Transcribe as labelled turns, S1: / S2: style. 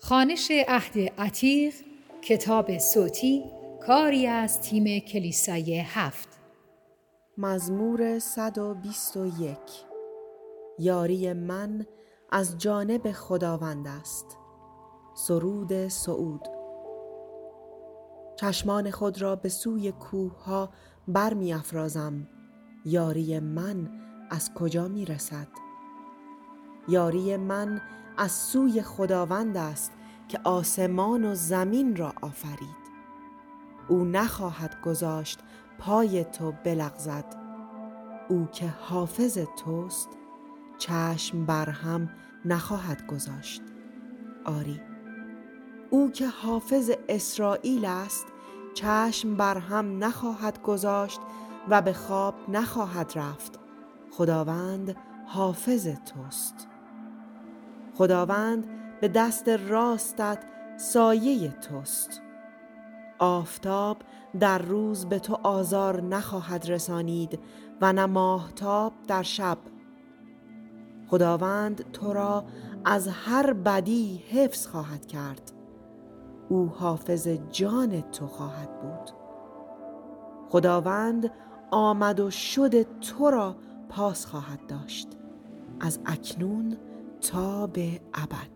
S1: خوانش عهد عتیق، کتاب صوتی، کاری از تیم کلیسای 7.
S2: مزمور 121. یاری من از جانب خداوند است. سرود صعود. چشمان خود را به سوی کوه‌ها برمی افرازم. یاری من از کجا می رسد؟ یاری من از سوی خداوند است که آسمان و زمین را آفرید. او نخواهد گذاشت پای تو بلغزد. او که حافظ توست چشم بر هم نخواهد گذاشت. آری، او که حافظ اسرائیل است چشم بر هم نخواهد گذاشت و به خواب نخواهد رفت. خداوند حافظ توست. خداوند به دست راستت سایه توست. آفتاب در روز به تو آزار نخواهد رسانید و نه ماهتاب در شب. خداوند تو را از هر بدی حفظ خواهد کرد. او حافظ جان تو خواهد بود. خداوند آمد و شد تو را پاس خواهد داشت، از اکنون تا به ابد.